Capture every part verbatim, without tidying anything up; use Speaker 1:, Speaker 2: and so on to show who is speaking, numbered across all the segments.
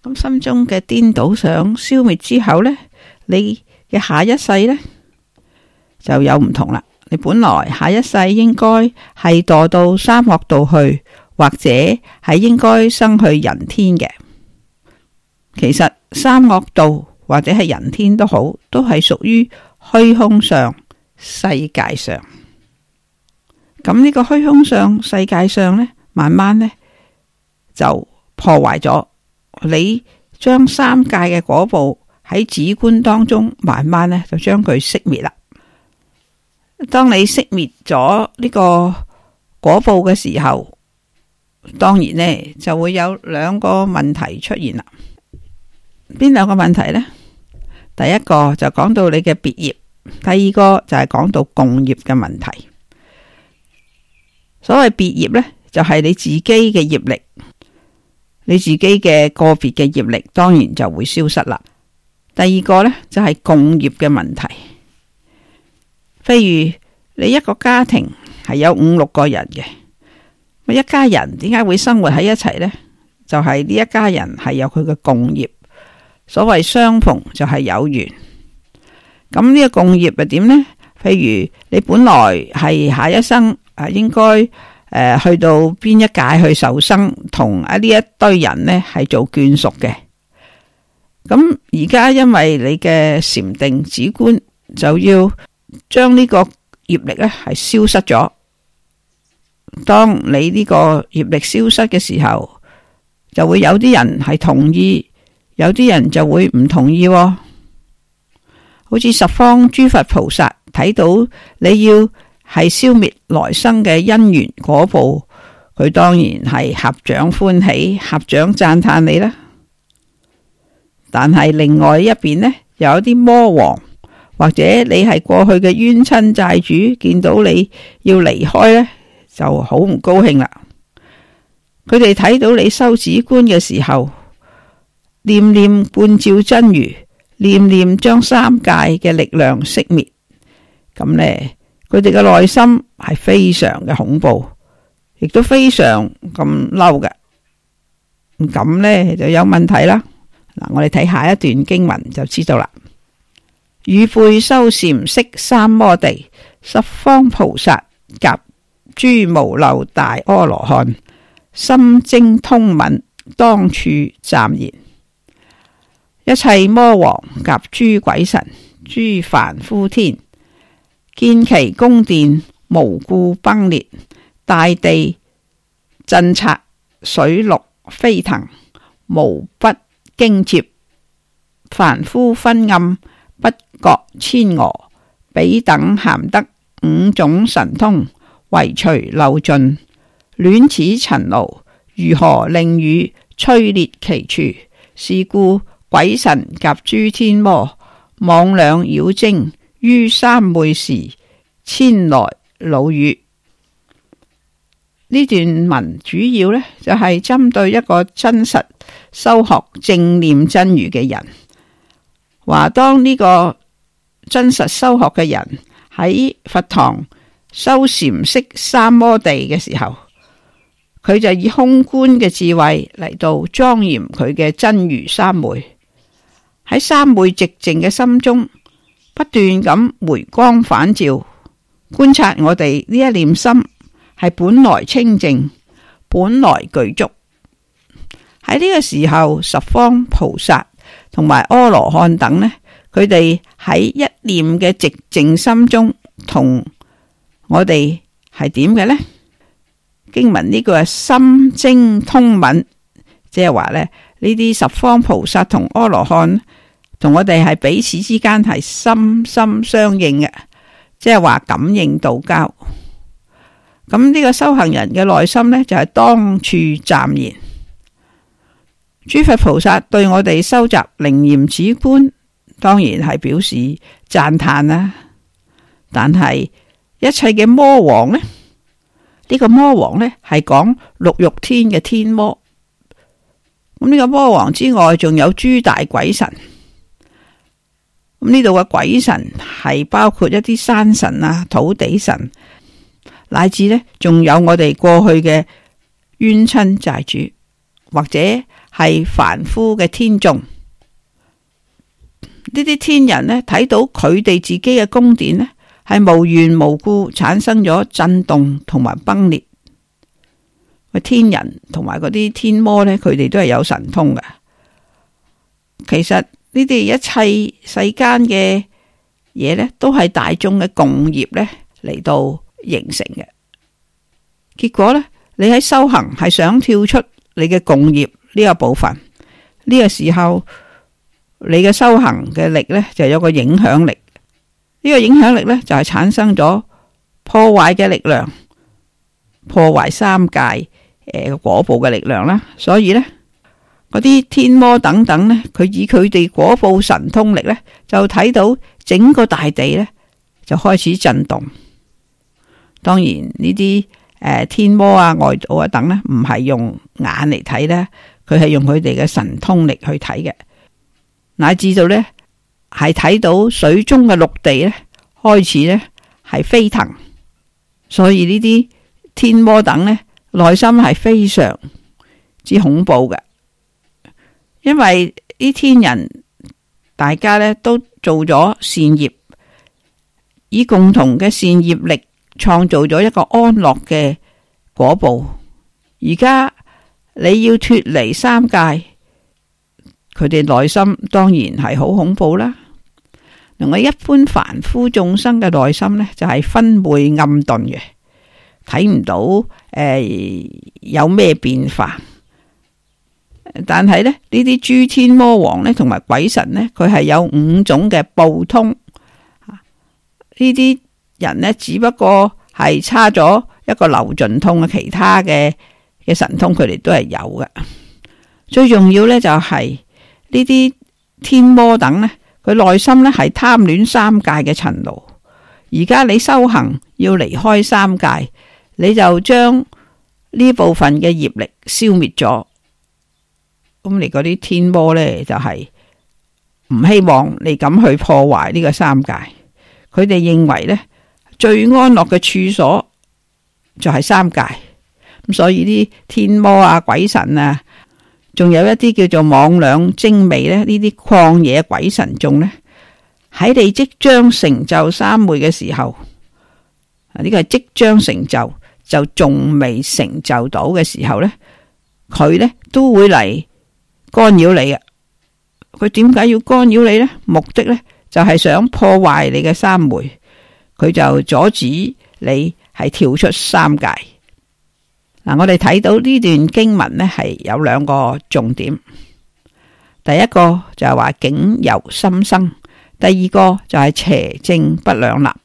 Speaker 1: 咁心中嘅顛倒想消滅之後呢，你嘅下一世呢就有唔同啦。你本來下一世應該係墮到三惡道去，或者係應該生去人天嘅。其實三惡道或者係人天都好，都係屬於虛空上世界上。咁呢個虛空上世界上呢，慢慢呢就破壞咗。你將三界嘅果報喺止觀當中，慢慢呢就將佢熄滅啦。當你熄滅咗呢個果報嘅時候，當然呢就會有兩個問題出現啦。邊兩個問題呢？第一個就講到你嘅別業，第二個就係講到共業嘅問題。所謂別業呢，就係你自己嘅業力，你自己嘅個別嘅業力，當然就會消失啦。第二個呢，就係共業嘅問題。譬如你一個家庭係有五六個人嘅，一家人點解會生活喺一齊呢？就係呢一家人係有佢嘅共業。所謂相逢就係有緣。咁呢個共業係點呢？譬如你本來係下一生啊，應該誒、呃、去到邊一界去受生，同啊呢一堆人呢係做眷屬嘅。咁而家因為你嘅禪定止觀，就要將呢個業力咧係消失咗。當你呢個業力消失嘅時候，就會有啲人係同意，有啲人就會唔同意。好似十方諸佛菩薩睇到你要係消滅來生嘅因緣果報，佢當然係合掌歡喜，合掌讚歎你啦。但係另外一邊呢，有一啲魔王或者你係過去嘅冤親債主，見到你要離開呢，就好唔高興啦。佢哋睇到你修止觀嘅時候，念念觀照真如，念念將三界嘅力量熄滅，咁呢，佢哋嘅內心係非常嘅恐怖，亦都非常咁嬲嘅。咁呢就有問題啦。嗱，我哋睇下一段經文就知道啦。汝輩修禪識三摩地，十方菩薩及諸無漏大阿羅漢，心精通敏，當處暫言。一切魔王及諸鬼神，諸凡夫天，見其宮殿無故崩裂，大地震拆，水陸飛騰，無不驚譏。凡夫昏暗，不覺遷蛾，彼等咸得五種神通，唯除漏盡，亂此塵勞，如何令汝摧裂其處？是故鬼神及諸天魔，妄兩妖精，於三昧時遷來惱汝。呢段文主要呢，就係針對一個真實修學正念真如嘅人，話當呢個真實修學嘅人喺佛堂修禪識三摩地嘅時候，佢就以空觀嘅智慧嚟到莊嚴佢嘅真如三昧，喺三昧寂靜嘅心中不斷咁回光返照，觀察我哋呢一念心係本來清淨，本來具足。喺呢個時候，十方菩薩同埋阿羅漢等呢，佢哋喺一念嘅寂靜心中，同我哋係點嘅呢？經文呢句係心精通敏，即係話咧，呢啲十方菩薩同阿羅漢同我哋係彼此之間係心心相應嘅，即係話感應道交。咁呢個修行人嘅內心呢，就係當處暫言。諸佛菩薩對我哋收集靈驗止觀，當然係表示讚歎啦。但係一切嘅魔王呢，呢、呢個魔王呢係講六欲天嘅天魔。咁呢個魔王之外，仲有諸大鬼神。咁呢度嘅鬼神係包括一啲山神啊、土地神，乃至呢仲有我哋過去嘅冤親債主，或者係凡夫嘅天眾。呢啲天人呢，睇到佢哋自己嘅宮殿呢，係無緣無故產生咗震動同埋崩裂。天人同埋嗰啲天魔呢，佢哋都係有神通嘅。其實呢啲一切世間嘅嘢呢，都係大眾嘅共業呢嚟到形成嘅。結果呢，你喺修行係想跳出你嘅共業呢個部分，呢個時候你嘅修行嘅力呢，就有個影響力。呢個影響力呢，就係產生咗破壞嘅力量，破壞三界誒果報嘅力量啦。所以呢，嗰啲天魔等等呢，佢以佢哋果報神通力呢，就睇到整個大地呢，就開始震動。當然呢啲誒天魔啊、外道啊等呢，唔係用眼嚟睇呢，佢係用佢哋嘅神通力去睇嘅，乃至到呢，係睇到水中嘅陸地呢，開始呢係飛騰。所以呢啲天魔等呢，內心係非常之恐怖嘅，因為啲天人大家呢都做咗善業，以共同嘅善業力創造咗一個安樂嘅果報。而家你要脫離三界，佢哋內心當然係好恐怖啦。另外一般凡夫眾生嘅內心呢，就係昏昧暗頓嘅，睇唔到誒、呃、有咩變化。但係呢，呢啲諸天魔王呢，同埋鬼神呢，佢係有五種嘅報通。呢啲人呢，只不過係差咗一個流盡通嘅，其他嘅嘅神通佢哋都係有嘅。最重要呢，就係呢啲天魔等呢，佢內心呢係貪戀三界嘅塵勞。而家你修行要離開三界，你就將呢部分嘅業力消滅咗。咁你嗰啲天魔呢，就係唔希望你咁去破壞呢個三界。佢哋認為呢，最安樂嘅處所就係三界。咁所以啲天魔啊、鬼神啊，仲有一啲叫做魍魎精魅呢，呢啲曠野鬼神眾呢，喺你即將成就三昧嘅時候，呢個係即將成就，就仲未成就到嘅時候呢，佢呢都會嚟干擾你啊！佢點解要干擾你呢？目的呢就係想破壞你嘅三昧，佢就阻止你係跳出三界。嗱，我哋睇到呢段經文呢係有兩個重點，第一個就係話境由心生，第二個就係邪正不兩立。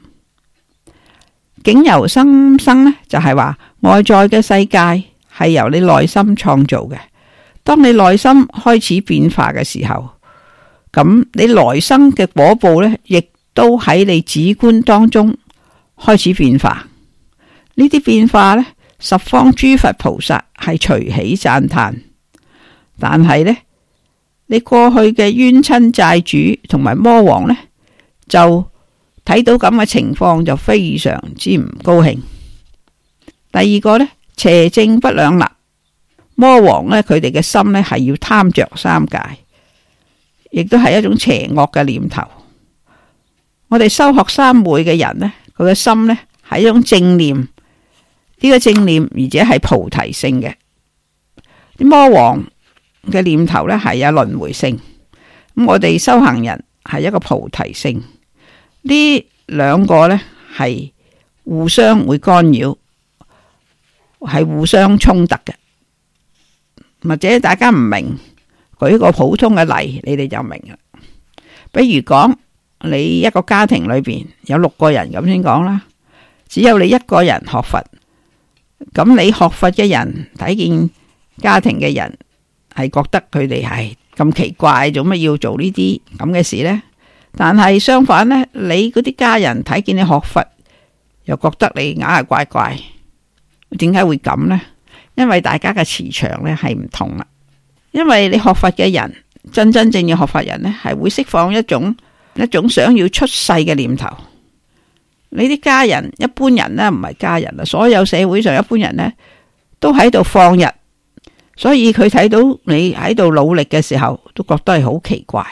Speaker 1: 境由心生呢，就係話外在嘅世界係由你內心創造嘅。當你內心開始變化嘅時候，咁你來生嘅果報呢，亦都喺你止觀當中開始變化。呢啲變化呢，十方諸佛菩薩係隨喜讚嘆。但係呢，你過去嘅冤親債主同埋魔王呢，就睇到咁嘅情況就非常之唔高興。第二個呢，邪正不兩立。魔王呢，佢哋嘅心呢係要貪着三界，亦都係一種邪惡嘅念頭。我哋修學三昧嘅人呢，佢嘅心呢係一種正念，呢、這個正念而且係菩提性嘅。魔王嘅念頭呢係有輪迴性，咁我哋修行人係一個菩提性。呢兩個呢係互相會干擾，係互相衝突嘅。或者大家唔明，舉個普通嘅例，你哋就明啦。比如講，你一個家庭裏邊有六個人咁先講啦，只有你一個人學佛，咁你學佛嘅人睇見家庭嘅人係覺得佢哋係咁奇怪，做乜要做呢啲咁嘅事呢？但係相反呢，你嗰啲家人睇見你學佛，又覺得你硬係怪怪，點解會咁呢？因為大家嘅磁場咧係唔同啦，因為你學佛嘅人，真真正嘅學佛人呢，係會釋放一種一種想要出世嘅念頭。你啲家人一般人呢，唔係家人啦，所有社會上一般人呢，都喺度放日， 所以佢睇到你喺度努力嘅時候，都覺得係好奇怪。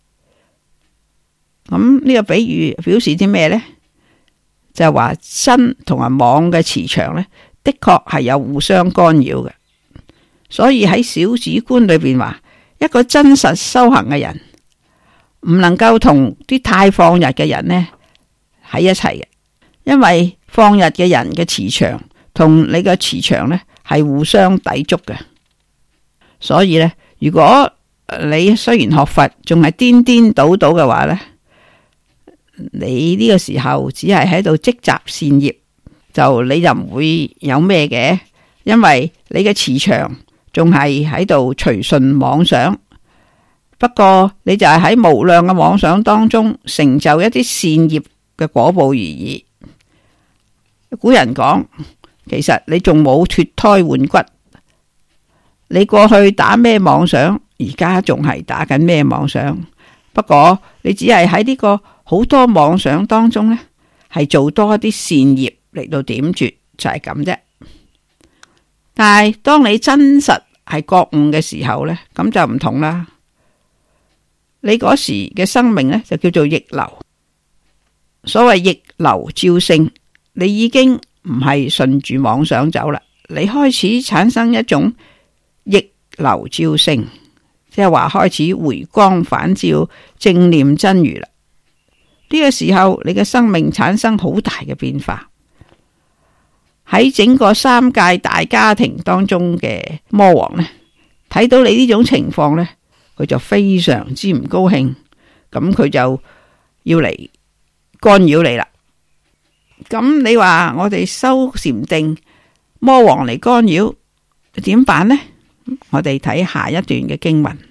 Speaker 1: 咁呢個比喻表示啲咩呢？就係話身同埋網嘅磁場呢，的確係有互相干擾嘅。所以喺小止觀裏邊話，一個真實修行嘅人唔能夠同啲太放逸嘅人呢喺一齊嘅，因為放逸嘅人嘅磁場同你嘅磁場呢係互相抵觸嘅。所以呢，如果你雖然學佛仲係顛顛倒倒嘅話呢，你呢個時候只係喺度積集善業，就你就唔會有咩嘅，因為你嘅磁場仲係喺度隨順妄想。不過你就係喺無量嘅妄想當中成就一啲善業嘅果報而已。古人講，其實你仲冇脫胎換骨，你過去打咩妄想，而家仲係打緊咩妄想。不過你只係喺呢個好多妄想當中呢，係做多一啲善業嚟到點綴，就係咁啫。但係當你真實係覺悟嘅時候呢，咁就唔同啦。你嗰時嘅生命呢，就叫做逆流。所謂逆流照性，你已經唔係順住妄想走啦，你開始產生一種逆流照性，即係話開始回光返照，正念真如啦。呢個時候你嘅生命產生好大嘅變化。喺整個三界大家庭當中嘅魔王呢，睇到你呢種情況呢，佢就非常之唔高興，咁佢就要嚟干擾你啦。咁你話我哋修禪定，魔王嚟干擾，點辦呢？我哋睇下一段嘅經文。